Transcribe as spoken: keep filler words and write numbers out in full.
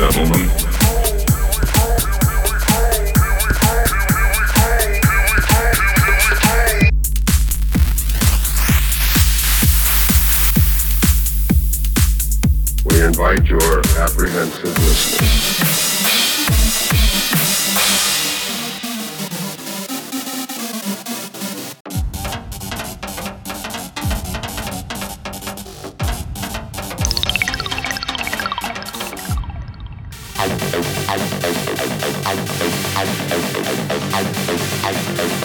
gentlemen. We invite your apprehensive listening. Out, out, out, out, out, out, out, out, out, out, out, out, out, out, out,